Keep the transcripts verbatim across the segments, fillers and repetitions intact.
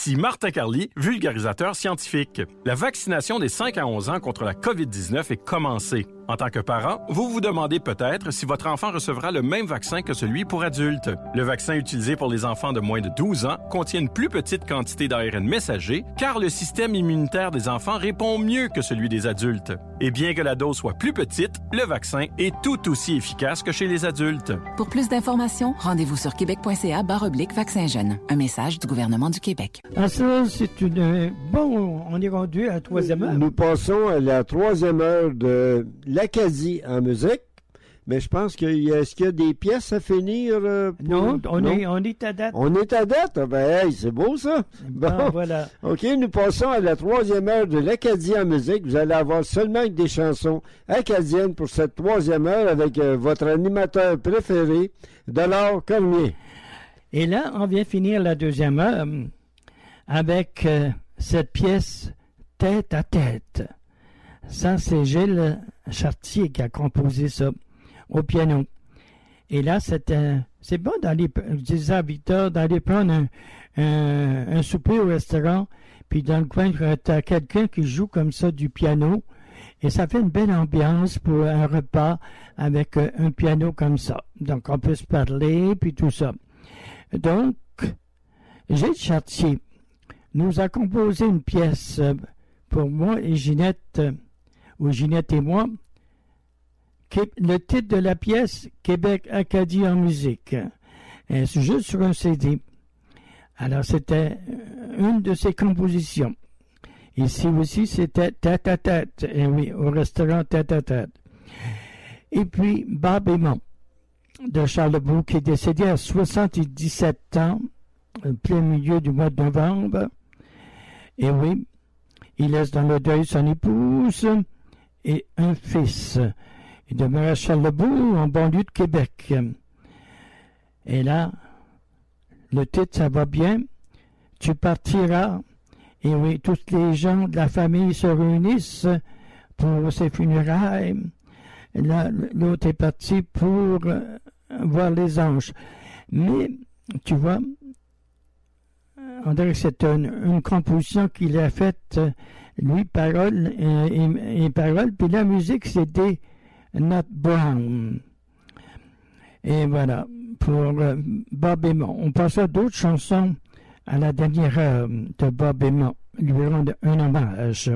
Ici Martin Carly, vulgarisateur scientifique. La vaccination des cinq à onze ans contre la covid dix-neuf est commencée. En tant que parent, vous vous demandez peut-être si votre enfant recevra le même vaccin que celui pour adultes. Le vaccin utilisé pour les enfants de moins de douze ans contient une plus petite quantité d'A R N messager car le système immunitaire des enfants répond mieux que celui des adultes. Et bien que la dose soit plus petite, le vaccin est tout aussi efficace que chez les adultes. Pour plus d'informations, rendez-vous sur québec.ca barre oblique vaccin jeune. Un message du gouvernement du Québec. Ah, ça, c'est une... Bon, on est rendu à la troisième heure. Nous passons à la troisième heure de l'Acadie en musique. Mais je pense qu'il y a, est-ce qu'il y a des pièces à finir? Euh, pour... non, on, non? Est, on est à date. On est à date? Ben, hey, c'est beau, ça. Bon, ah, voilà. OK, nous passons à la troisième heure de l'Acadie en musique. Vous allez avoir seulement des chansons acadiennes pour cette troisième heure avec euh, votre animateur préféré, Dollar Cormier. Et là, on vient finir la deuxième heure avec euh, cette pièce Tête à tête. Ça, c'est Gilles Chartier qui a composé ça au piano. Et là, c'est, euh, c'est bon d'aller, je disais à Victor, d'aller prendre un, un, un souper au restaurant, puis dans le coin, tu as quelqu'un qui joue comme ça du piano, et ça fait une belle ambiance pour un repas avec euh, un piano comme ça. Donc, on peut se parler, puis tout ça. Donc, Gilles Chartier nous a composé une pièce euh, pour moi et Ginette, euh, ou Ginette et moi. Le titre de la pièce, Québec Acadie en musique. Et c'est juste sur un C D. Alors, c'était une de ses compositions. Ici aussi, c'était Tête à tête. Et oui, au restaurant Tête à tête. Et puis, Bob Aymon, de Charlebourg, qui est décédé à soixante-dix-sept ans, au plein milieu du mois de novembre. Et oui, il laisse dans le deuil son épouse et un fils. Il demeure à Charlebourg, en banlieue de Québec. Et là, le titre, ça va bien. Tu partiras. Et oui, tous les gens de la famille se réunissent pour ses funérailles. Là, l'autre est parti pour voir les anges. Mais, tu vois, on dirait que c'est une, une composition qu'il a faite, lui, parole et, et, et parole. Puis la musique, c'était Nat Brown. Et voilà, pour euh, Bob Aymon. On passe à d'autres chansons à la dernière heure de Bob Aymon, lui rendre un hommage.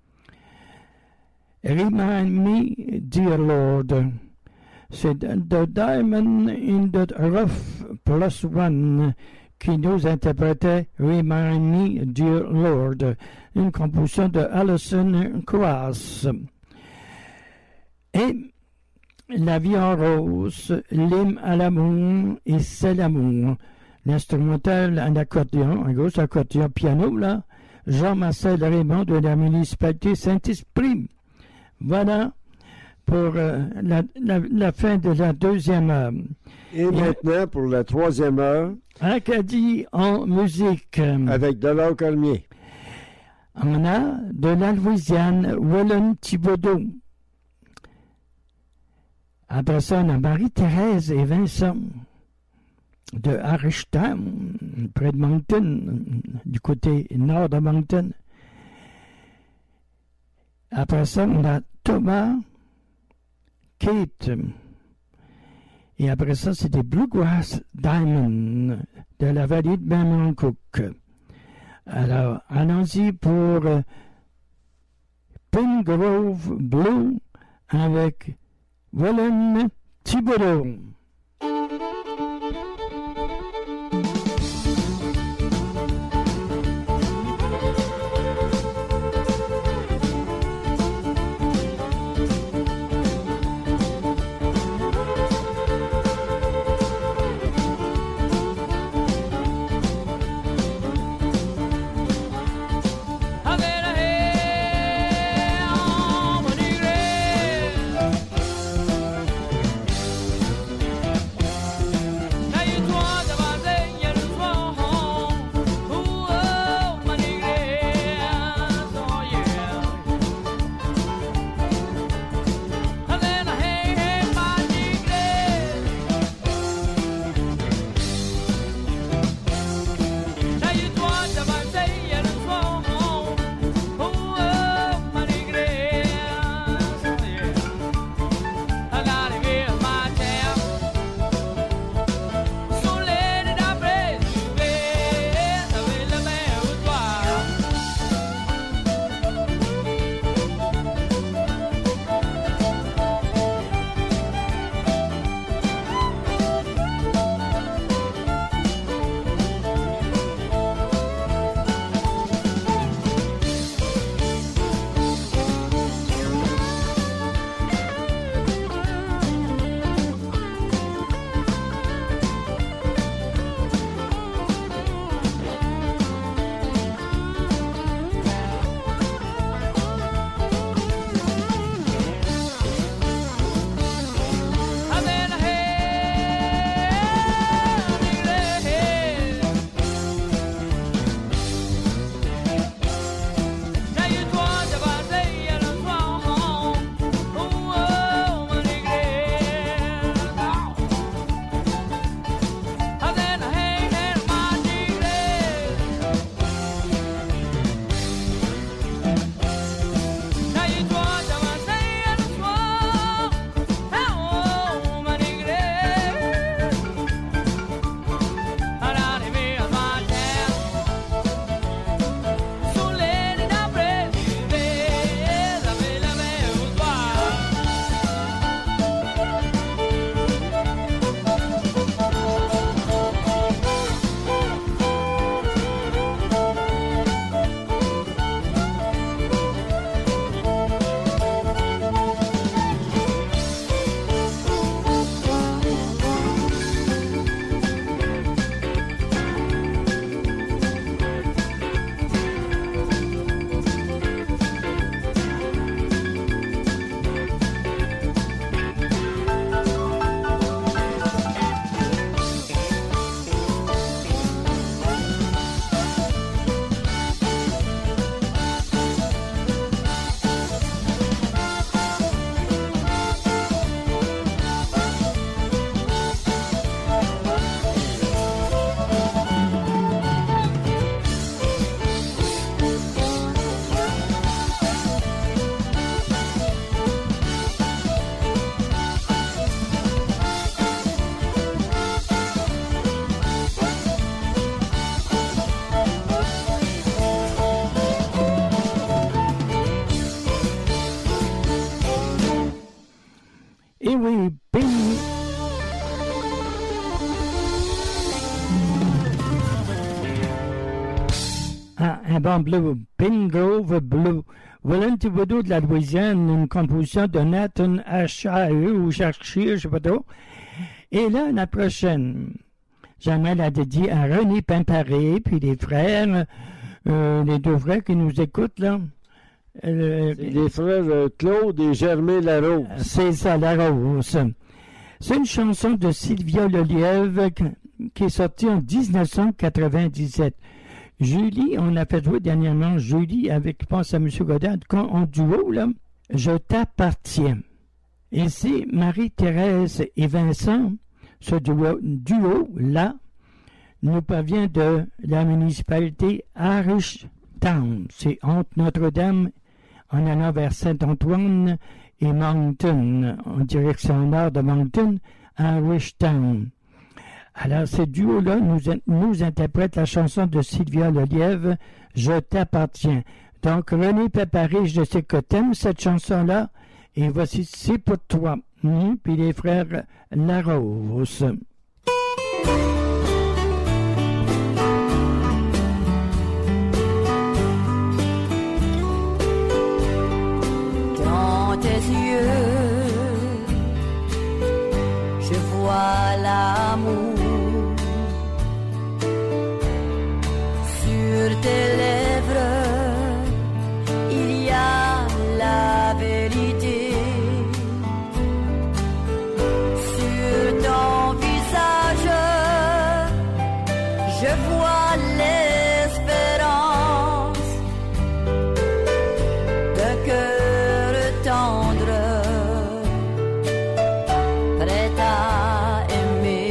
Remind me, dear Lord, c'est The Diamond in the Rough plus One qui nous interprétait Remind me, dear Lord, une composition de Alison Krauss. Et La vie en rose, l'hymne à l'amour et c'est l'amour. L'instrumental en accordéon, un gros accordéon piano, là, Jean-Marcel Raymond de la municipalité Saint-Esprit. Voilà pour euh, la, la, la fin de la deuxième heure. Et, et maintenant, pour la troisième heure, Acadie en musique. Avec Dollar Cormier. On a de la Louisiane, Wellen Thibodeau. Après ça, on a Marie-Thérèse et Vincent de Harishtown, près de Moncton, du côté nord de Moncton. Après ça, on a Thomas, Kate. Et après ça, c'est des Bluegrass Diamond de la vallée de Mamancook. Alors, allons-y pour euh, Pine Grove Blue avec Wellen Thibodeau. Et oui, Pin... Ah, un bon bleu, Pin Grove Blue. Willem Thibodeau de la Louisiane, une composition de Nathan H A E ou Cherchier, je sais pas trop. Et là, la prochaine, j'aimerais la dédier à René Pimparé, puis les frères, euh, les deux frères qui nous écoutent, là. Euh, C'est les frères euh, Claude et Germain Larose. C'est ça, Larose. C'est une chanson de Sylvia Lelièvre qui est sortie en dix-neuf cent quatre-vingt-dix-sept. Julie, on a fait jouer dernièrement Julie avec, je pense à M. Godin, en duo, là, Je t'appartiens. Et c'est Marie-Thérèse et Vincent, ce duo, duo-là, nous parvient de la municipalité Irish Town. C'est entre Notre-Dame, en allant vers Saint-Antoine et Moncton, en direction nord de Moncton, Irish Town. Alors, ce duo-là nous, nous interprète la chanson de Sylvia Lelièvre, Je t'appartiens. Donc, René Pimparé, je sais que t'aimes cette chanson-là, et voici C'est pour toi. Mmh, puis les frères Larose. Dans tes yeux, je vois l'amour. Sur tes lèvres, il y a la vérité. Sur ton visage, je vois l'espérance d'un cœur tendre, prêt à aimer.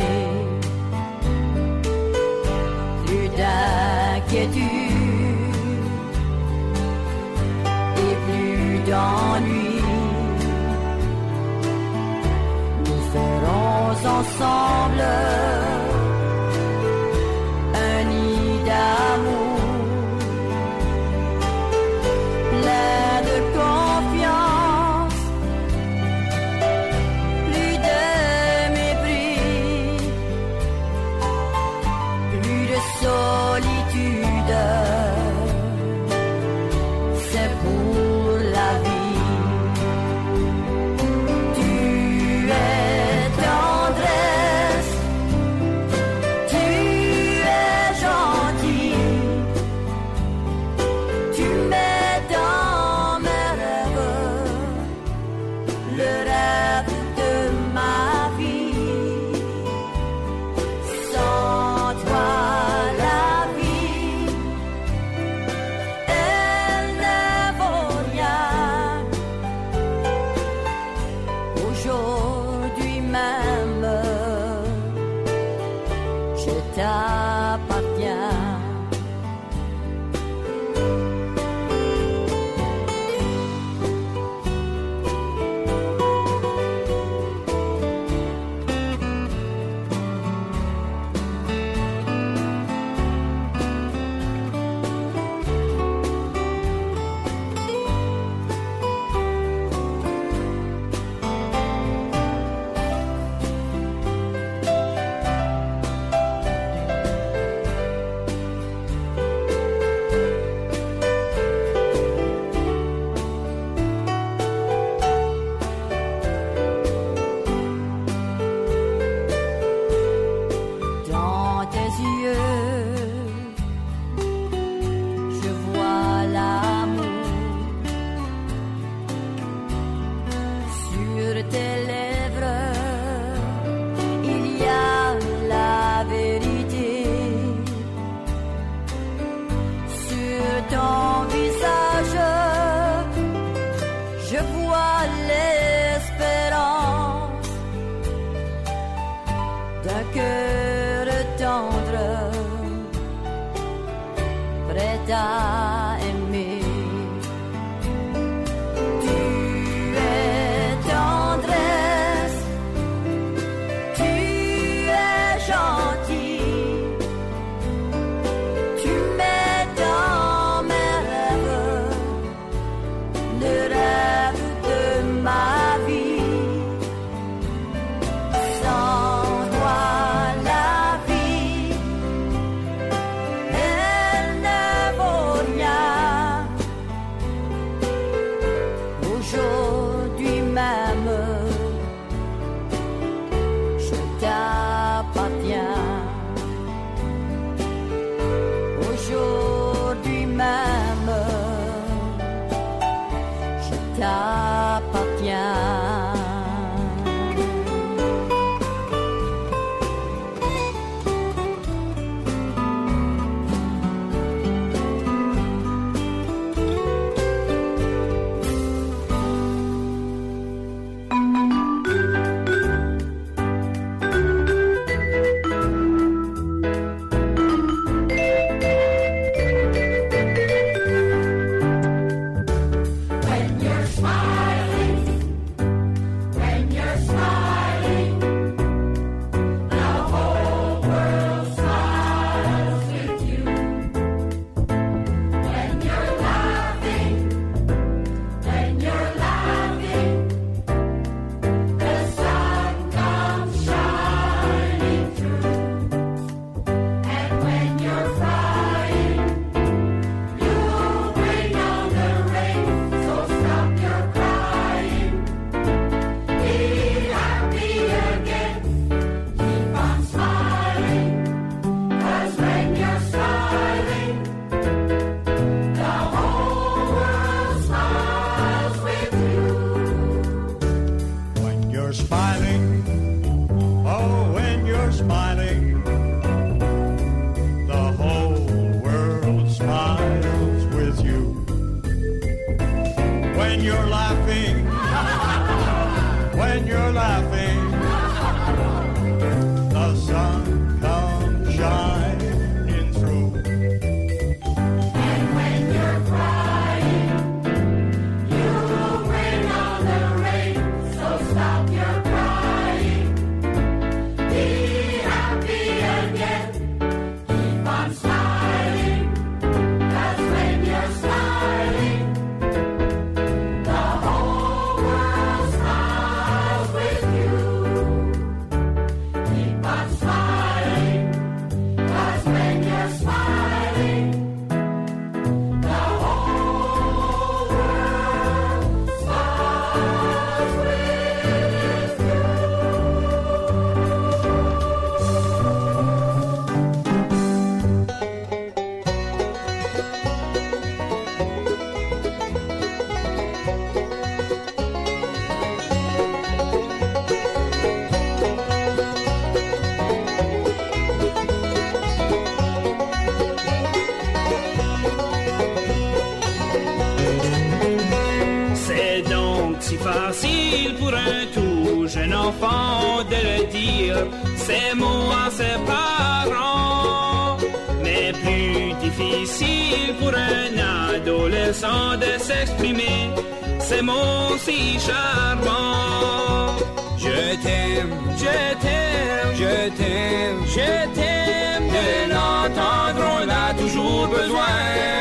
Plus d'inquiétude et plus d'ennui. Nous ferons ensemble un nid d'amour, plein de confiance, plus de mépris, plus de solitude. C'est pour la vie. Tu es tendresse, tu es gentil, tu mets dans mes rêves le rêve de ma vie. Sans toi, la vie, elle ne vaut rien. Aujourd'hui même, je t'appartiens. Dans tes yeux, je vois l'amour. Sur tes lèvres, il y a la vérité. Sur ton visage, je vois l'espérance d'un cœur tendre, prêt à aimer. Tu es tendresse, tu es gentil, tu mets dans mes rêves le rêve de ma vie. t'appartient. Facile pour un tout jeune enfant de le dire ces mots à ses parents, mais plus difficile pour un adolescent de s'exprimer ces mots si charmants. Je t'aime, je t'aime, je t'aime, je t'aime, de l'entendre on a toujours besoin.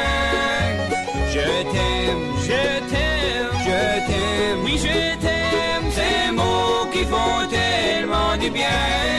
Je t'aime, je t'aime, je t'aime, oui je t'aime, ces mots qui font tellement du bien.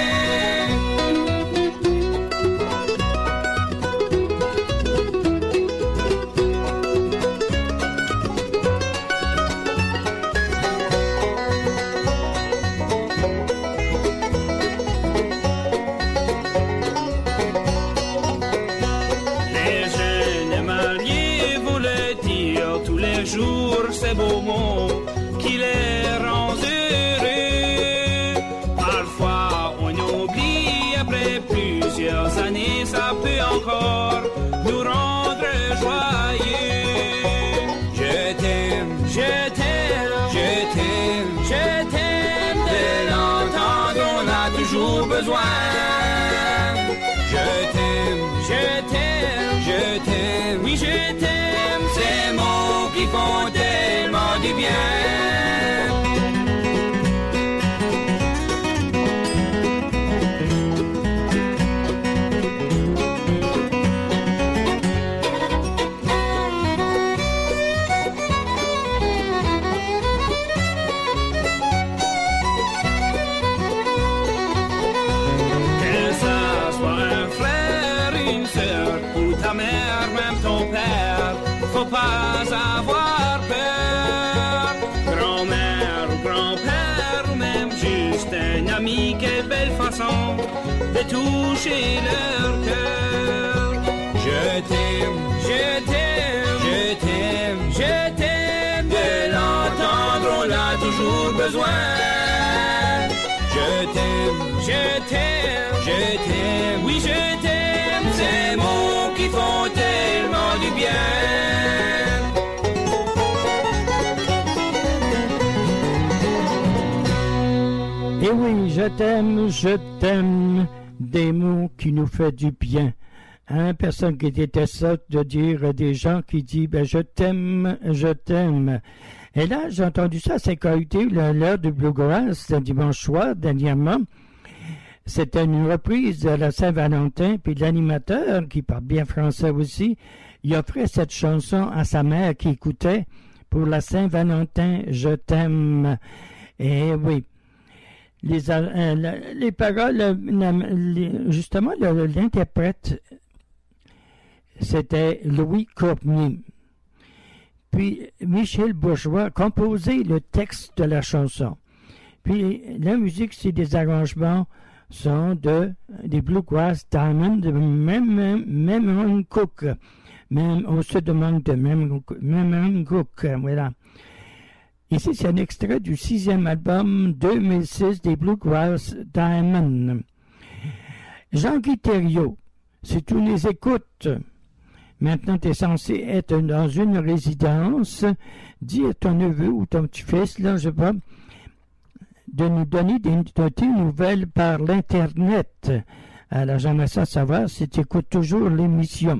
Ces beaux mots qui les rendent heureux. Parfois on oublie, après plusieurs années, ça peut encore nous rendre joyeux. Je t'aime, je t'aime, je t'aime, je t'aime, de l'entendre on a toujours besoin. Je t'aime, je t'aime, je t'aime, oui je t'aime, ces mots qui font tellement du bien. Que ça soit un frère, une sœur, ou ta mère, même ton père, faut pas avoir peur. Grand-mère ou grand-père, ou même juste un ami, quelle belle façon de toucher leur cœur. Je t'aime, je t'aime, je t'aime, je t'aime, de l'entendre on a toujours besoin. Je t'aime, je t'aime, je t'aime, oui je t'aime, ces mots qui font tellement du bien. Et oui, je t'aime, je t'aime, des mots qui nous font du bien. Hein, personne qui déteste ça de dire à des gens qui disent ben, je t'aime, je t'aime. Et là, j'ai entendu ça à C K U T, l'heure du Bluegrass, c'était dimanche soir, dernièrement. C'était une reprise de la Saint-Valentin, puis l'animateur, qui parle bien français aussi, il offrait cette chanson à sa mère qui écoutait pour la Saint-Valentin, je t'aime. Et oui. Les, euh, les paroles, les, justement, le, l'interprète, c'était Louis Courtney. Puis Michel Bourgeois composait le texte de la chanson. Puis la musique, c'est des arrangements, sont de des Bluegrass Diamond, de même, même Cook, même au sud de Moncton, même, même Cook, voilà. Ici, c'est un extrait du sixième album deux mille six des Bluegrass Diamond. Jean-Guy Thériault, si tu les écoutes, maintenant tu es censé être dans une résidence, dis à ton neveu ou ton petit-fils, là, je sais pas, de nous donner des, de tes nouvelles par l'Internet. Alors, j'aimerais ça savoir si tu écoutes toujours l'émission.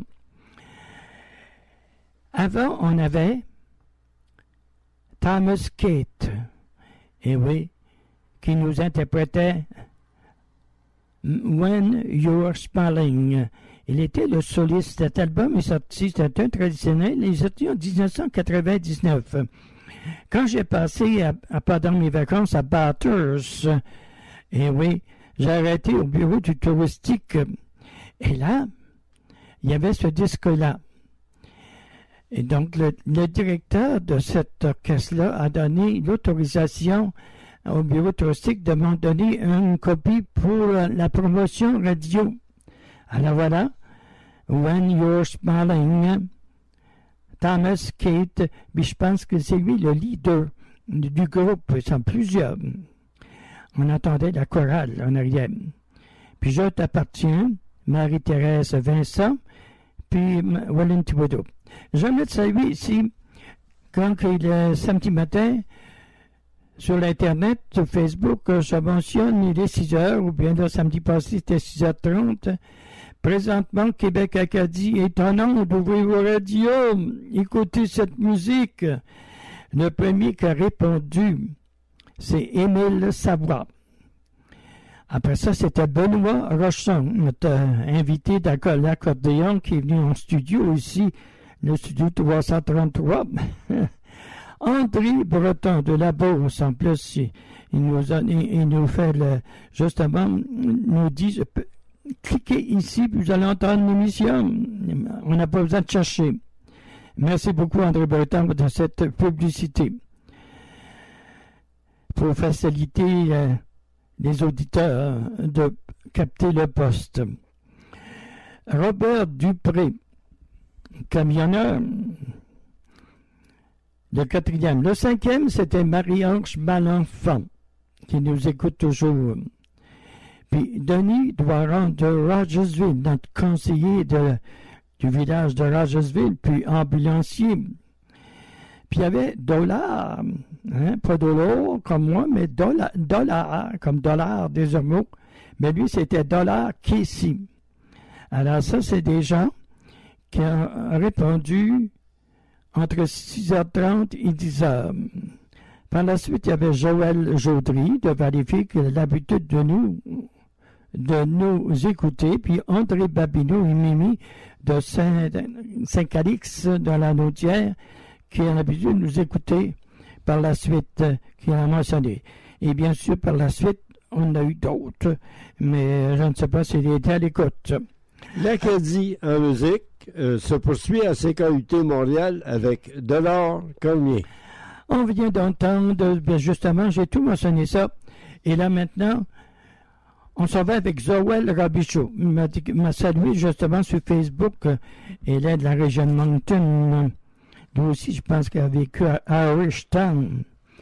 Avant, on avait Thomas Kate, et oui, qui nous interprétait When You're Smiling. Il était le soliste. Cet album est sorti, c'était un traditionnel, il est sorti en dix-neuf cent quatre-vingt-dix-neuf. Quand j'ai passé à, à, pendant mes vacances à Bathurst, et oui, j'ai arrêté au bureau du touristique, et là, il y avait ce disque-là. Et donc, le, le directeur de cet orchestre-là a donné l'autorisation au bureau touristique de m'en donner une copie pour la promotion radio. Alors voilà, When You're Smiling, Thomas Kate, mais je pense que c'est lui le leader du, du groupe, ils sont plusieurs. On entendait la chorale en arrière. Puis Je t'appartiens, Marie-Thérèse Vincent, puis Wellington Thibodeau. J'aimerais te saluer ici, quand il est samedi matin, sur l'Internet, sur Facebook, je mentionne, il est six heures, ou bien le samedi passé, c'était six heures trente. Présentement, Québec Acadie est en onde, ouvrez vos radios, écoutez cette musique. Le premier qui a répondu, c'est Émile Savoie. Après ça, c'était Benoît Rochon, notre invité d'accordéon qui est venu en studio ici, le studio trois cent trente-trois. André Breton de la Beauce, en plus, il, il, nous, a, il, il nous fait le, justement, nous dit, cliquez ici, puis vous allez entendre l'émission. On n'a pas besoin de chercher. Merci beaucoup, André Breton, de cette publicité. Pour faciliter euh, les auditeurs de capter le poste. Robert Dupré, camionneur, le quatrième. Le cinquième, c'était Marie-Ange Malenfant, qui nous écoute toujours. Puis Denis Doiron de Rogersville, notre conseiller de, du village de Rogersville, puis ambulancier. Puis il y avait Dollar, hein, pas Dollar comme moi, mais Dollar, dollar comme dollar des hormones. Mais lui, c'était Dollar Casey. Alors ça, c'est des gens qui ont répondu entre six heures trente et dix heures. Par la suite, il y avait Joël Jaudry de Valleyfield qui a l'habitude de nous, de nous écouter, puis André Babineau et Mimi de Saint, Saint-Calix dans la Naudière qui a l'habitude de nous écouter par la suite, qui a mentionné. Et bien sûr, par la suite, on a eu d'autres, mais je ne sais pas s'il était à l'écoute. L'Acadie en musique euh, se poursuit à C K U T Montréal avec Dollar Cormier. On vient d'entendre, bien justement, j'ai tout mentionné ça. Et là maintenant, on s'en va avec Zoël Robichaud. Il m'a, m'a salué justement sur Facebook. Elle est de la région de Moncton. Lui aussi, je pense qu'elle a vécu à Irishtown.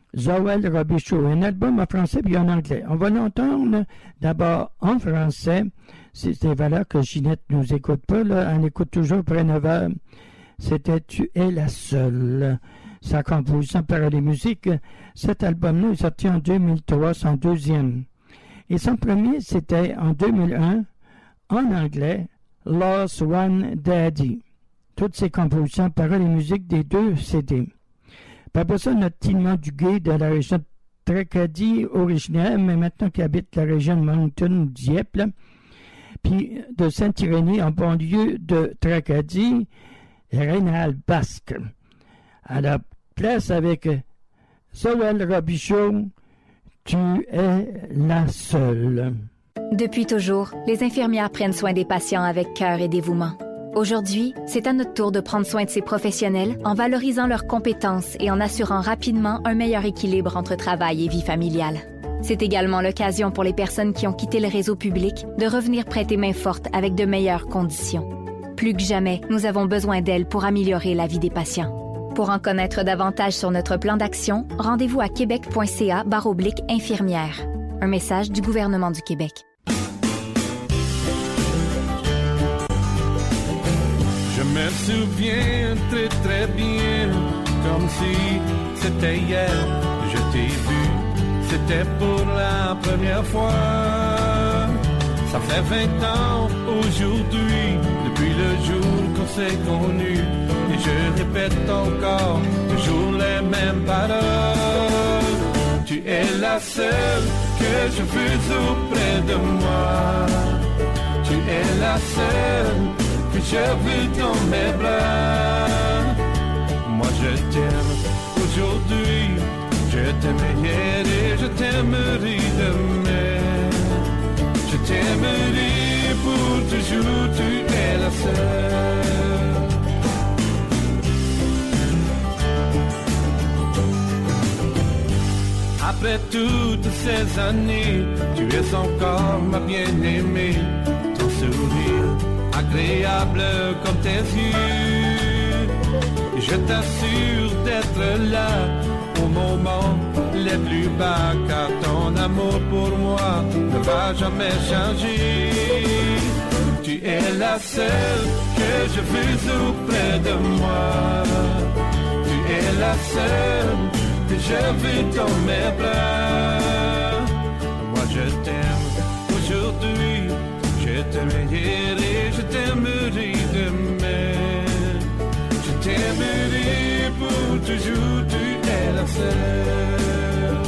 Joël Robichaud, un album en français puis en anglais. On va l'entendre d'abord en français. C'est des valeurs que Ginette nous écoute pas, là. Elle écoute toujours après neuf heures. C'était « Tu es la seule ». Sa composition, paroles et musique. Cet album-là est sorti en deux mille trois, son deuxième. Et son premier, c'était en deux mille un, en anglais, « Lost One Daddy ». Toutes ces compositions, paroles et musique des deux C D. Puis après ça, notre Tilman Duguay de la région de Tracadie, originaire, mais maintenant qui habite la région de Moncton, Dieppe, là. Puis de Saint-Irénée, en banlieue de Tracadie, Rénal Basque. À la place avec Joël Robichaud, tu es la seule. Depuis toujours, les infirmières prennent soin des patients avec cœur et dévouement. Aujourd'hui, c'est à notre tour de prendre soin de ces professionnels en valorisant leurs compétences et en assurant rapidement un meilleur équilibre entre travail et vie familiale. C'est également l'occasion pour les personnes qui ont quitté le réseau public de revenir prêter main forte avec de meilleures conditions. Plus que jamais, nous avons besoin d'elles pour améliorer la vie des patients. Pour en connaître davantage sur notre plan d'action, rendez-vous à québec.ca barre oblique infirmière. Un message du gouvernement du Québec. Je me souviens très très bien, comme si c'était hier, je t'ai vu, c'était pour la première fois. Ça fait vingt ans aujourd'hui, depuis le jour qu'on s'est connus, et je répète encore, toujours les mêmes paroles. Tu es la seule que je veux auprès de moi, tu es la seule que je veux dans mes bras. Moi je t'aime aujourd'hui, je t'aime hier et je t'aimerai demain. Je t'aimerai pour toujours, tu es la seule. Après toutes ces années, tu es encore ma bien-aimée. Ton sourire agréable comme tes yeux, je t'assure d'être là au moment les plus bas, car ton amour pour moi ne va jamais changer. Tu es la seule que je veux auprès de moi, tu es la seule que je veux dans mes bras. Moi je t'aime aujourd'hui, je t'aime hier et je t'aimerai demain. Je t'aimerai pour toujours, tu es la seule.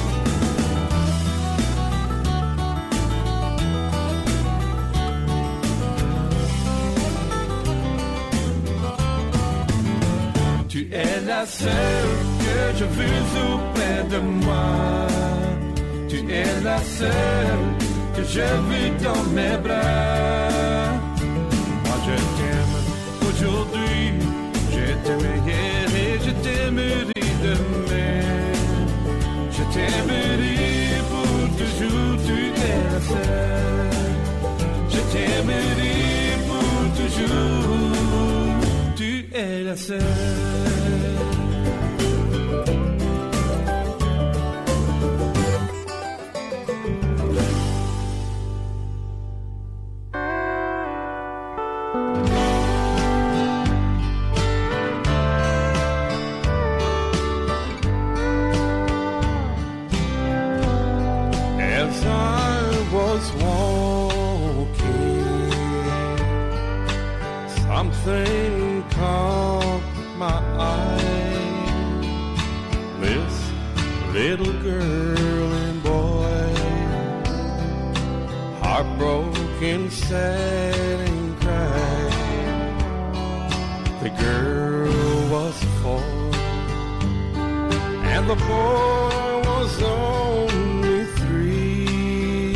Tu es la seule que je veux auprès de moi, tu es la seule que je veux dans mes bras. Moi je t'aime aujourd'hui, je t'aime hier et je t'aimerai demain. Je t'aimerai pour toujours, tu es la seule. Je t'aimerai pour toujours, tu es la seule. Something caught my eye. This little girl and boy, heartbroken, sad and crying. The girl was four and the boy was only three.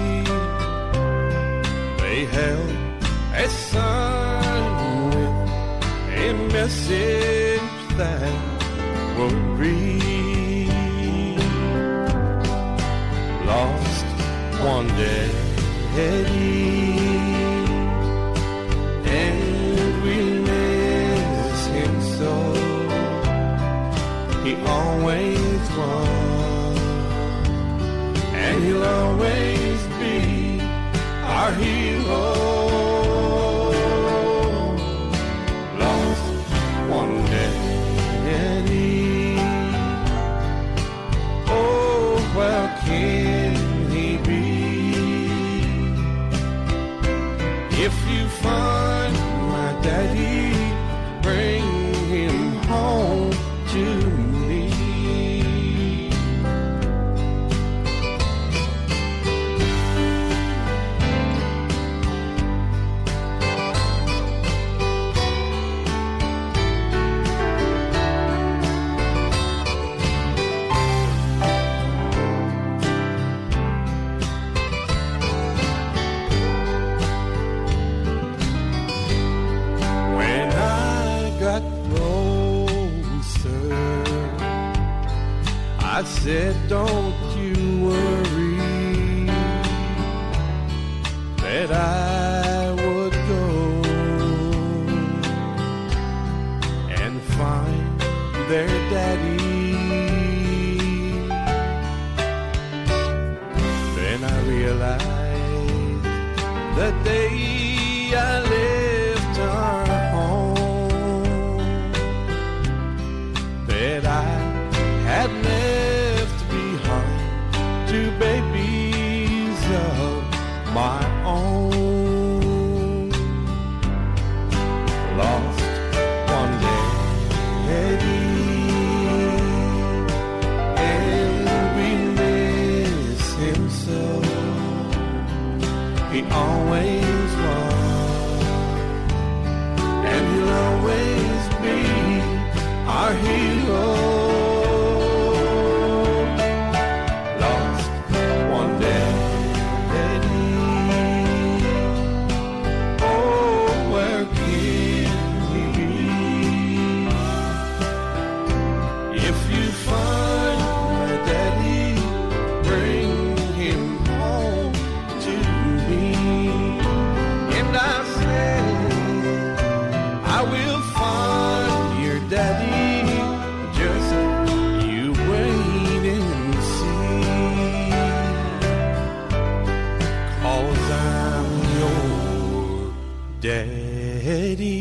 They held a sign with a message that would read, lost one day, and we miss him so. He always always was, and he'll always be our hero. Lost one day, oh, where can he be? If you find my daddy, bring him home to me. When I got closer, I said, don't you worry, that I would go and find their daddy. Then I realized that day I left our home, that I had left behind two babies of my own. Lost one day, and we miss him so. He always was, and he'll always be our hero. Lost one day, oh, where can he be? If you find my daddy, bring him home to me. And I said, I will find your daddy, just you wait and see, 'cause I'm your daddy.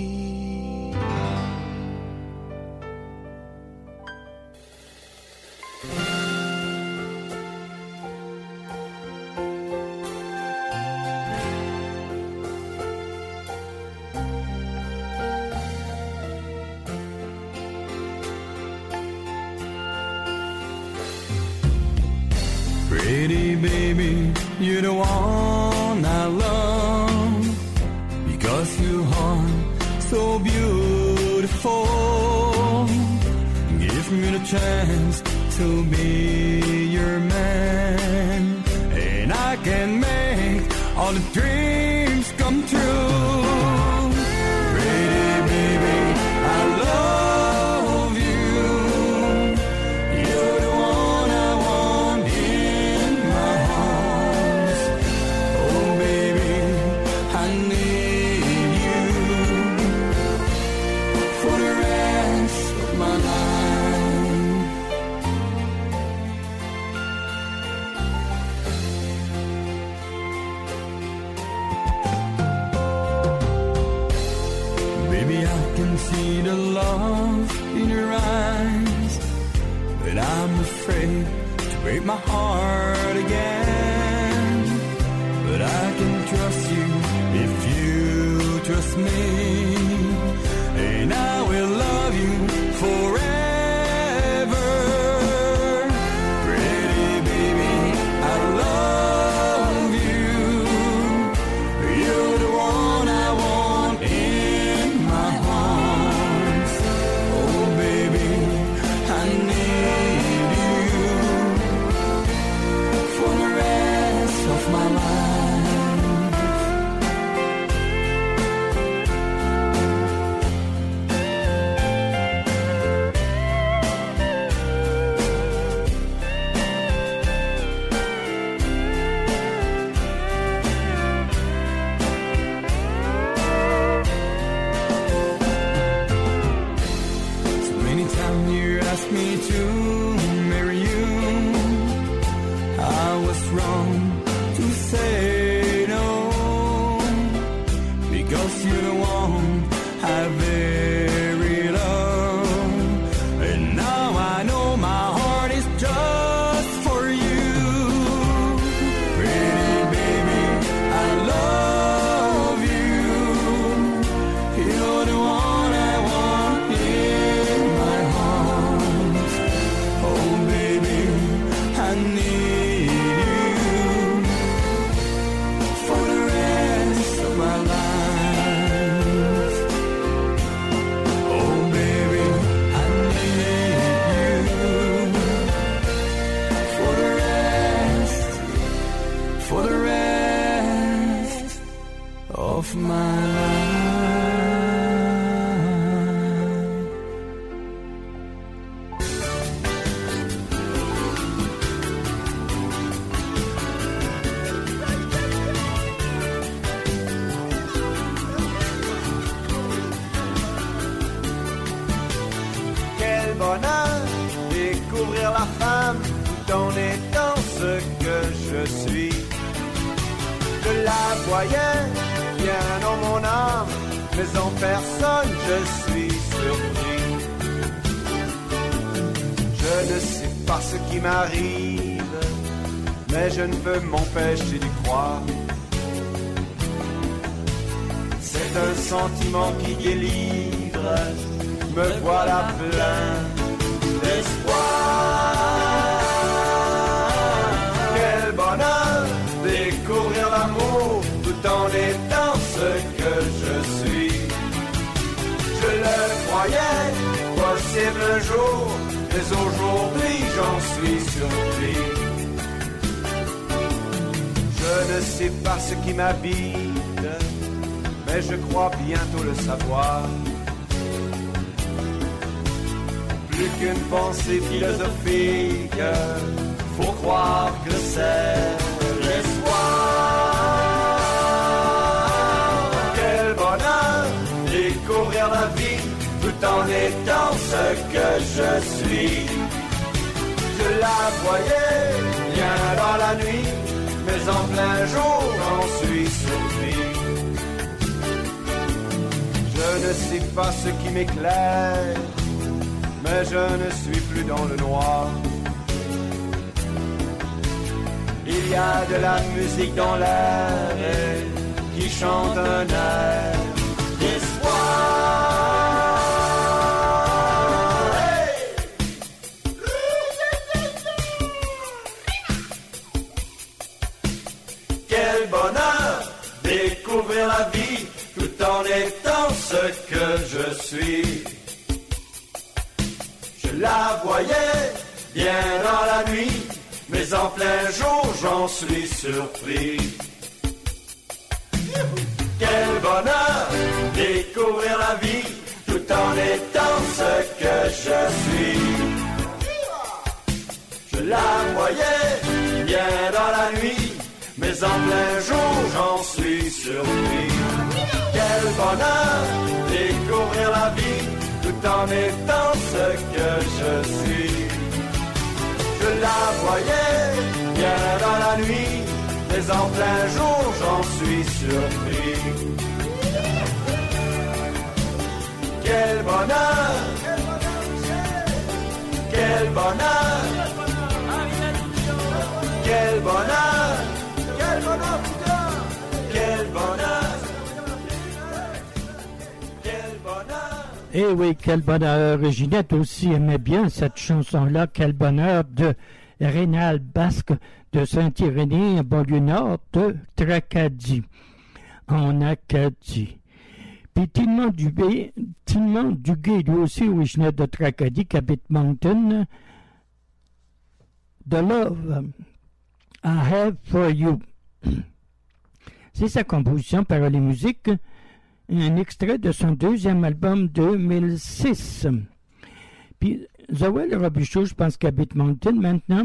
Pretty baby, you're the one I love, because your heart so beautiful. Give me the chance to be your man, and I can make all the dreams come true. Pretty baby, I love you. You're the one I want in my arms. Oh baby, I need you for the rest of my life. Baby, I can see the love in your eyes, but I'm afraid to break my heart again. But I can trust you if you trust me, and I will love you forever. Pretty baby, I love you. You're the one I want in my arms. Oh baby, I need you for the rest of my life. découvrir la femme tout en étant ce que je suis. Je la voyais bien dans mon âme, mais en personne je suis surpris. Je ne sais pas ce qui m'arrive, mais je ne peux m'empêcher d'y croire. C'est un sentiment qui délivre, me voilà plein d'espoir. Quel bonheur découvrir l'amour tout en étant ce que je suis. Je le croyais possible un jour, mais aujourd'hui j'en suis surpris. Je ne sais pas ce qui m'habite, mais je crois bientôt le savoir. Plus qu'une pensée philosophique, faut croire que c'est l'espoir. Quel bonheur découvrir la vie tout en étant ce que je suis. Je la voyais bien dans la nuit, mais en plein jour j'en suis surpris. Je ne sais pas ce qui m'éclaire, mais je ne suis plus dans le noir. Il y a de la musique dans l'air qui chante un air d'espoir. Hey! Quel bonheur découvrir la vie tout en étant ce que je suis. Je la voyais bien dans la nuit, mais en plein jour j'en suis surpris. Quel bonheur découvrir la vie tout en étant ce que je suis. Je la voyais bien dans la nuit, mais en plein jour j'en suis surpris. Quel bonheur découvrir la vie tout en étant ce que je suis. Je la voyais bien dans la nuit, mais en plein jour j'en suis surpris. Quel bonheur, quel bonheur, quel bonheur, quel bonheur, quel bonheur, quel bonheur. Eh oui, quel bonheur. Ginette aussi aimait bien cette chanson-là, Quel bonheur, de Rénal Basque de Saint-Irénée, en banlieue nord de Tracadie, en Acadie. Puis Tilman Dubé, Tilman Duguay, lui aussi originaire de Tracadie, qui habite Moncton. The Love I Have for You. C'est sa composition, paroles et musique, un extrait de son deuxième album deux mille six. Puis Zoé Robichaud, je pense qu'il habite Moncton maintenant.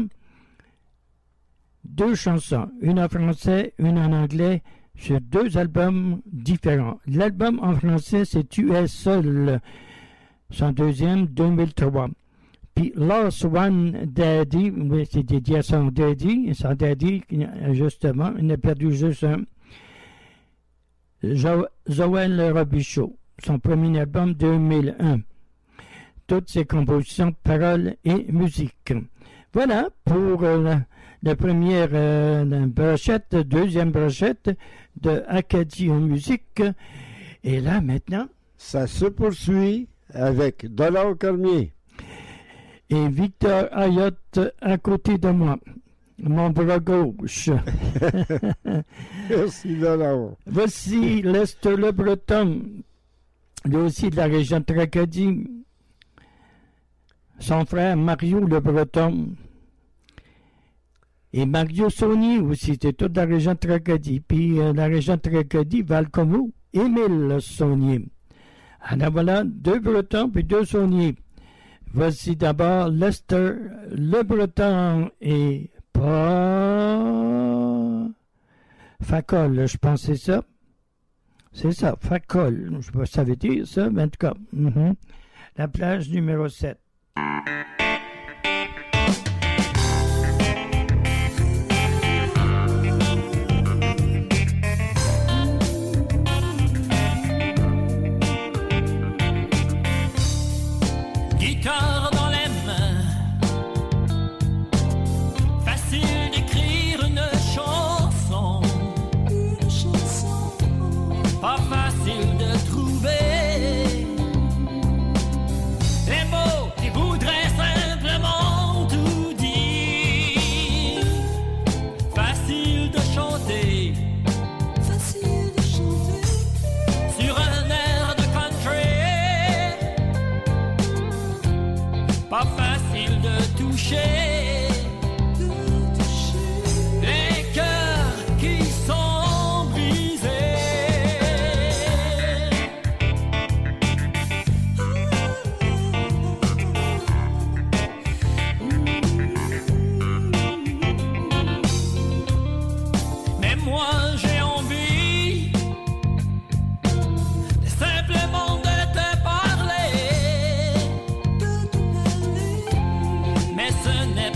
Deux chansons, une en français, une en anglais, sur deux albums différents. L'album en français, c'est Tu es seul, son deuxième, deux mille trois. Puis Lost One Daddy, oui, c'est dédié à son daddy, son daddy, justement, il a perdu juste un. Jo- Zoël Robichaud, son premier album deux mille un. Toutes ses compositions, paroles et musique. Voilà pour euh, la, la première euh, brochette, deuxième brochette de Acadie en musique. Et là, maintenant... Ça se poursuit avec Dollar Cormier. Et Victor Ayotte à côté de moi. Mon bras gauche. Merci, Dollar. Voici Lester Le Breton, lui aussi de la région de Tracadie. Son frère Mario Le Breton. Et Mario Saunier aussi, c'était toute la région de Tracadie. Puis euh, la région de Tracadie, Val-Como, Émile Saunier. Alors voilà, deux Bretons puis deux Saunier. Voici d'abord Lester Le Breton et pas Facol, je pense que c'est ça. C'est ça, Facol. Je ne sais pas si ça veut dire ça, mais en tout cas. Mm-hmm. La plage numéro sept.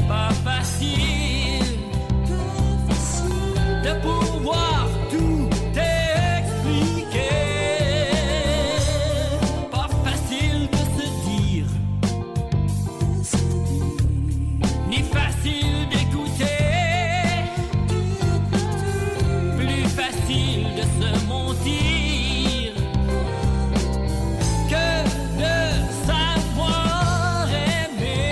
pas facile de pouvoir tout expliquer. Pas facile de se dire, ni facile d'écouter. Plus facile de se mentir que de savoir aimer.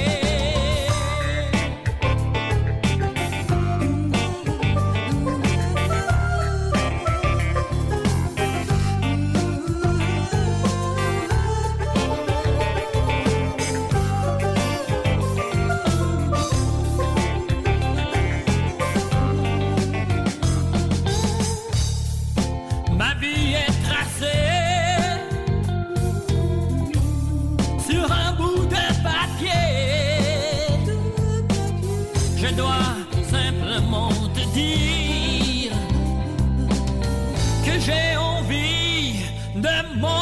Ma vie est tracée sur un bout de papier. Je dois simplement te dire que j'ai envie de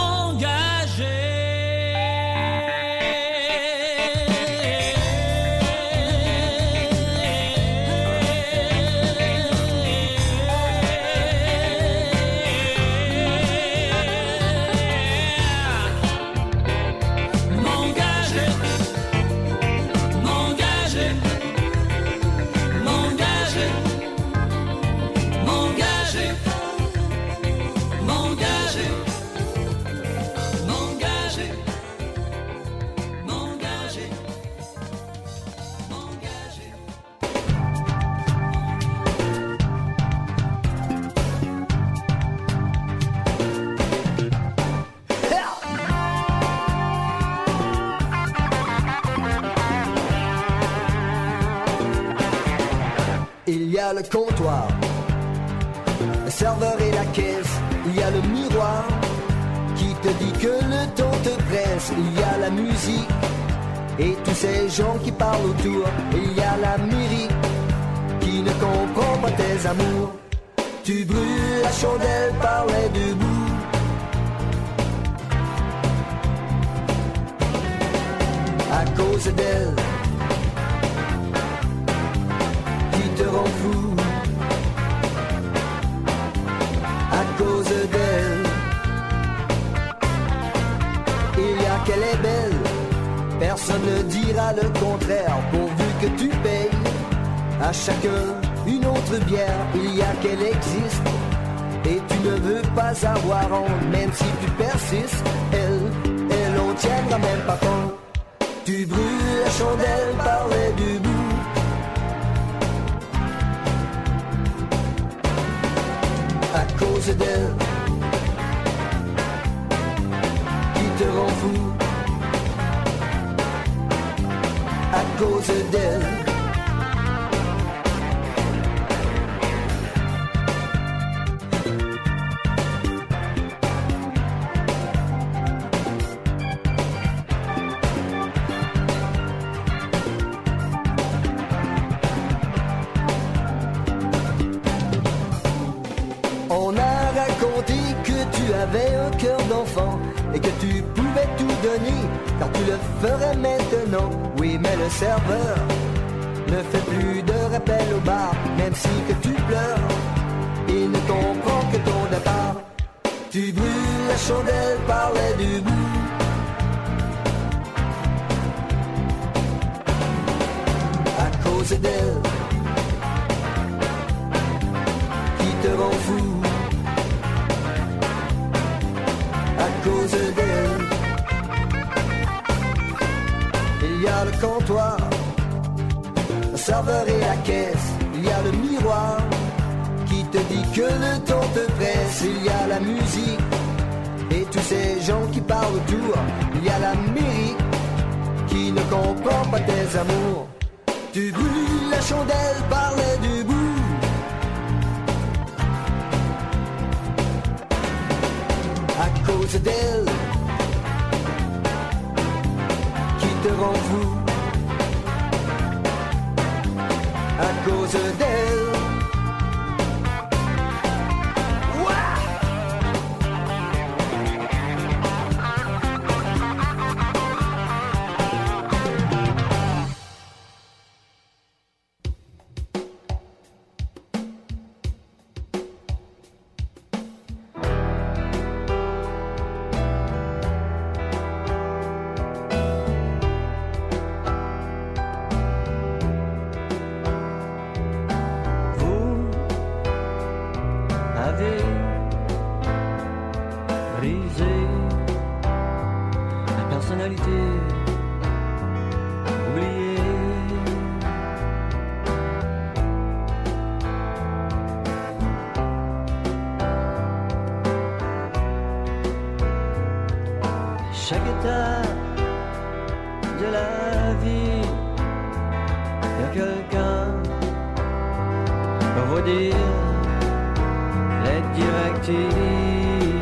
m'engager. M'engager, m'engager, m'engager, m'engager, m'engager, m'engager, m'engager, m'engager. Il y a le comptoir, le serveur et la caisse. Il y a le miroir qui te dit que le temps te presse. Il y a la musique et tous ces gens qui parlent autour. Il y a la mairie qui ne comprend pas tes amours. Tu brûles la chandelle par les deux bouts. À cause d'elle qui te rend fou. À cause d'elle, il y a qu'elle est belle. Personne ne dira le contraire, pourvu que tu payes à chacun une autre bière. Il y a qu'elle existe et tu ne veux pas avoir honte. Même si tu persistes, elle, elle en tiendra même pas compte. Tu brûles la chandelle par les deux bouts. À cause d'elle qui te rend fou. À cause d'elle. On a raconté que tu avais un cœur d'enfant et que tu pouvais tout donner, car tu le ferais maintenant. Oui, mais le serveur ne fait plus de rappel au bar, même si que tu pleures, il ne comprend que ton départ. Tu brûles la chandelle par les deux bouts. À cause d'elle qui te rend fou. À cause d'elle, il y a le comptoir, le serveur et la caisse. Il y a le miroir qui te dit que le temps te presse. Il y a la musique et tous ces gens qui parlent autour. Il y a la mairie qui ne comprend pas tes amours. Tu brûles la chandelle par les deux bouts. À cause d'elle qui te rend fou. À cause d'elle. créateur de la vie. Y a quelqu'un pour vous dire les directives.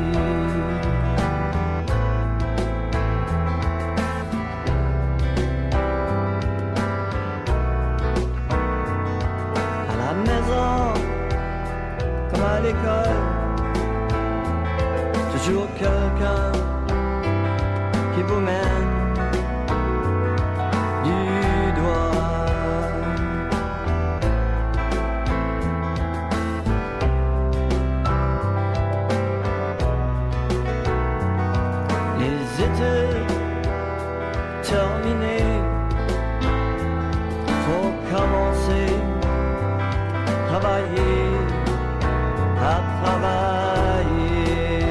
À la maison, comme à l'école, toujours quelqu'un qui vous mène du doigt. Les étés terminés, faut commencer à travailler, à travailler.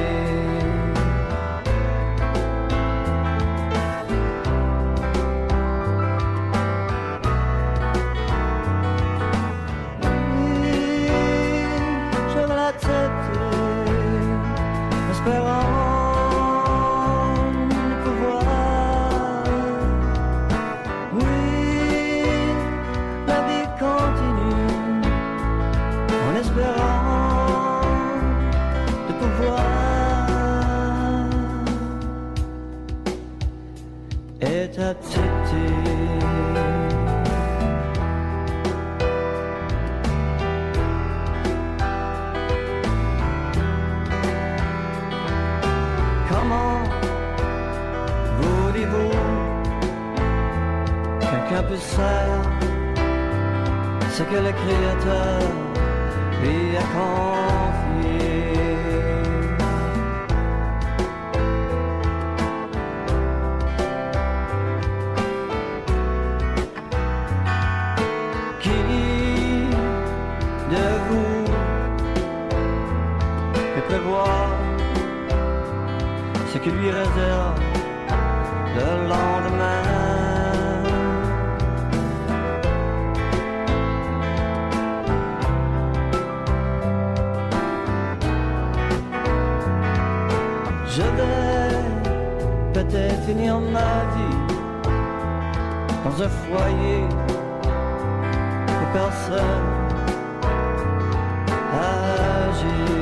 Comment voulez-vous quelqu'un peut faire ce que le Créateur lui a confié? Ce qui lui réserve le lendemain. Je vais peut-être finir ma vie dans un foyer où personne âgé.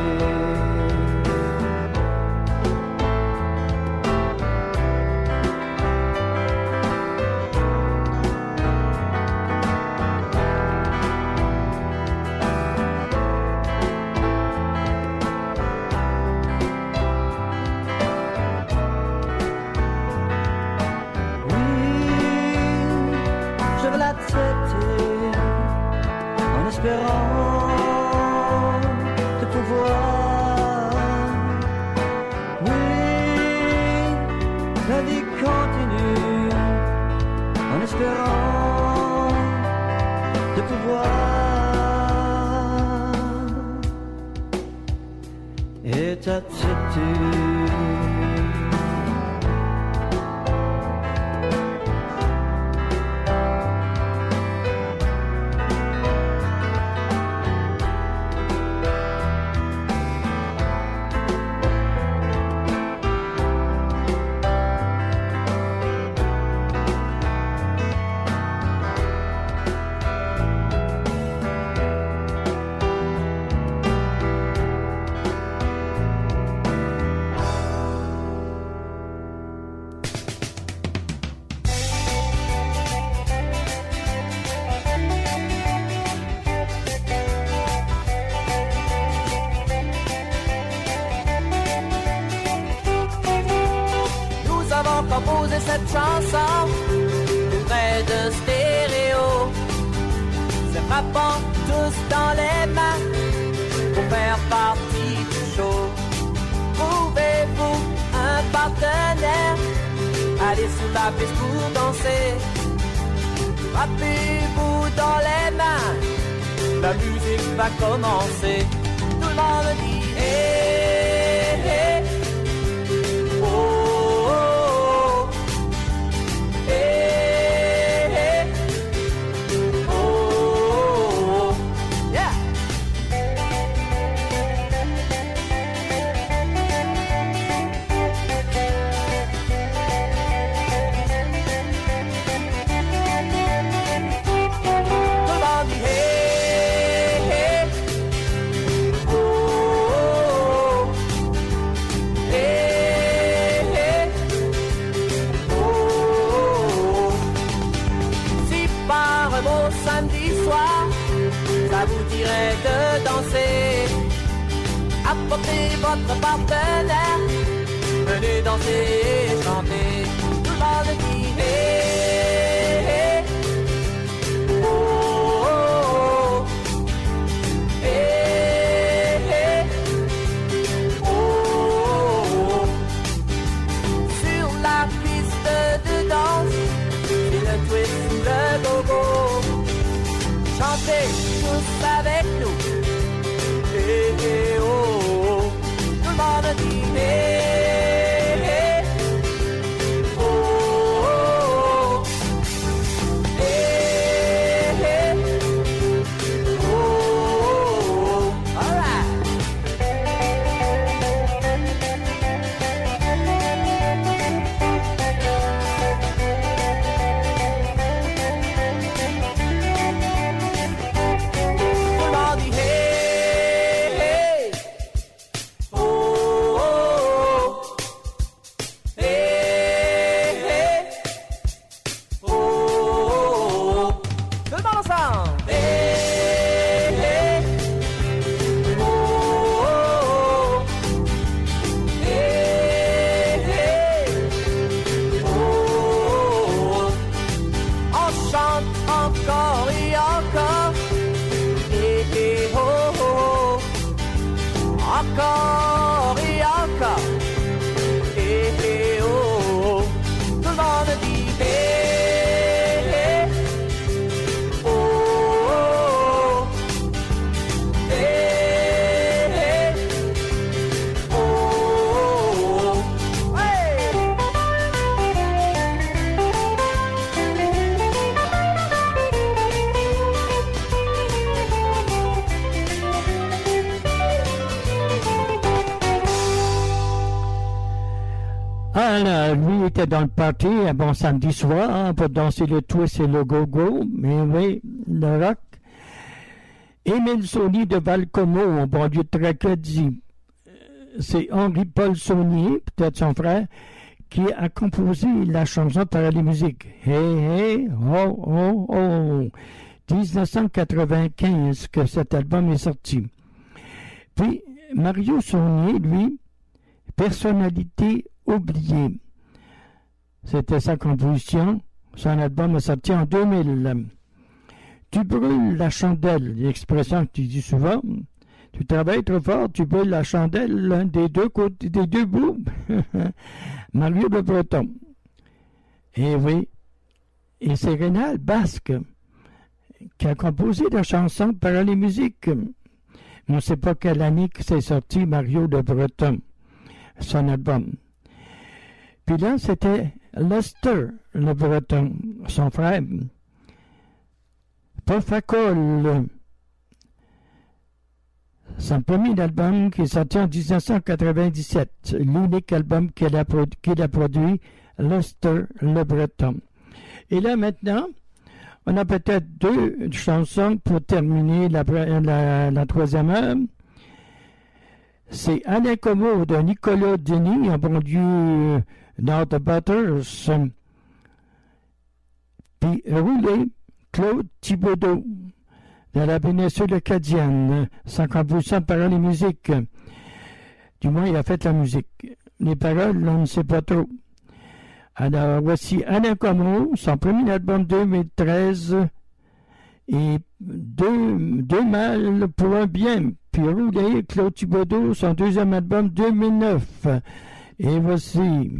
Composer cette chanson près de stéréo, se frappant tous dans les mains pour faire partie du show. Trouvez-vous un partenaire, allez sur la piste pour danser. Frappez-vous dans les mains, la musique va commencer. Tout le monde dit hey, hey, oh. samedi soir, ça vous dirait de danser. Apportez votre partenaire, venez danser et chanter. Tout le monde dit hey, hey. Oh, oh, oh. Hey, hey. Oh, oh, oh. Sur la piste de danse, c'est le twist ou le go-go. Chantez tous avec nous. Hey, hey, oh, oh. Tout le monde dit hey, hey. Oh, oh, oh. Hey, hey. Oh, oh, oh. All right. Tout le monde dit hey, hey. Oh, oh, oh. Hey, hey. Oh, oh, oh. Tout le monde ensemble. Hey, hey. Oh, oh, oh. Hey, hey. Oh, oh, oh. On chante encore et encore. Hey, hey, oh, oh, oh. Encore et encore. Hey, hey, oh, oh. Tout le monde dit hey, hey. Oh, oh, oh. Hey, hey. Oh, oh, oh. Hey. Alors, lui était dans le party un bon samedi soir hein, pour danser le twist et le go-go, mais oui, le rock. Émile Saunier de Valcomo, en banlieue de Tracadie. C'est Henri-Paul Saunier, peut-être son frère, qui a composé la chanson par les musiques. Hey, hey, oh, oh, oh. dix-neuf cent quatre-vingt-quinze que cet album est sorti. Puis, Mario Saunier, lui, personnalité oubliée. C'était sa composition. Son album est sorti en deux mille. Tu brûles la chandelle, l'expression que tu dis souvent. Tu travailles trop fort, tu brûles la chandelle des deux côtés, des deux bouts. Mario Le Breton. Et oui, et c'est Rénal Basque qui a composé la chanson par les musiques. On ne sait pas quelle année que c'est sorti Mario Le Breton, son album. Puis là, c'était Lester Le Breton, son frère. Paul Facol, son premier album qui est sorti en dix-neuf cent quatre-vingt-dix-sept, l'unique album qu'il a, produ- qu'il a produit, Lester Le Breton. Et là maintenant, on a peut-être deux chansons pour terminer la, la, la troisième heure. C'est Alain Como de Nicolas Denis, en banlieue nord de Butters. Puis Roulé, Claude Thibodeau, de la péninsule acadienne, sans composition, paroles et musique. Du moins, il a fait la musique. Les paroles, on ne sait pas trop. Alors, voici Alain Como, son premier album deux mille treize, et deux, deux mal pour un bien. Puis Roulé, Claude Thibodeau, son deuxième album deux mille neuf. Et voici...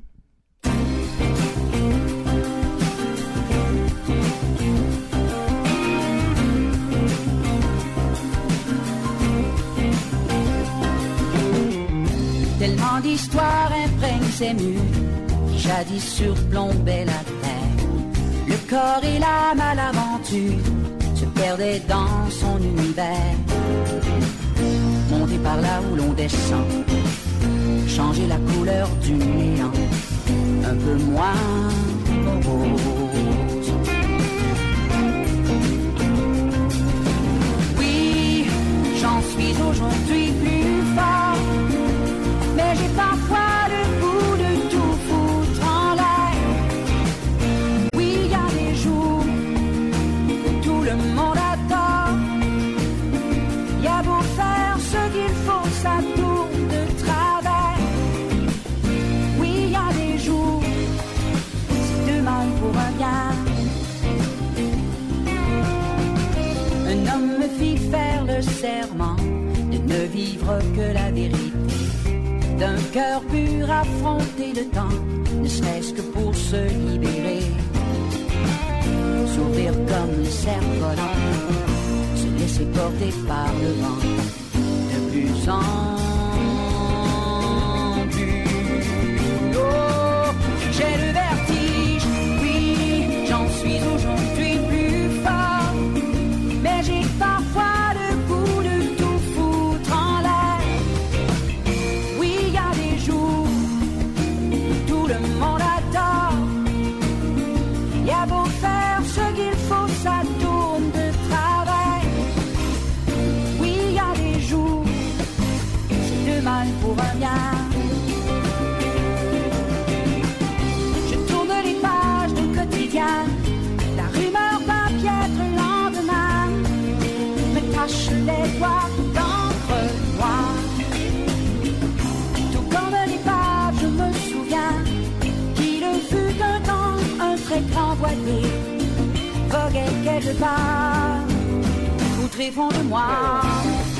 Tellement d'histoires imprègnent ces murs qui jadis surplombaient la terre. Le corps et l'âme à l'aventure se perdaient dans son univers. Monter par là où l'on descend, changer la couleur du néant, un peu moins rose. Oui, j'en suis aujourd'hui plus fort, mais j'ai parfois le goût de tout foutre en l'air. Oui, il y a des jours où tout le fit faire le serment de ne vivre que la vérité. D'un cœur pur affronter le temps, ne serait-ce que pour se libérer. S'ouvrir comme le cerf-volant, se laisser porter par le vent, de plus en plus. Oh, j'ai le vertige, oui, j'en suis aujourd'hui plus fort, mais j'ai parfois le goût de tout foutre en l'air. Oui, il y a des jours où tout le monde adore. Il y a beau faire ce qu'il faut, ça tourne de travers. Oui, il y a des jours, c'est de mal pour un bien. Je tourne les pages du quotidien, la rumeur d'un piètre lendemain me tache les doigts d'encre noire. Tout comme les pages, je me souviens qu'il fut un temps un très grand voilier voguait quelque part au tréfonds de moi.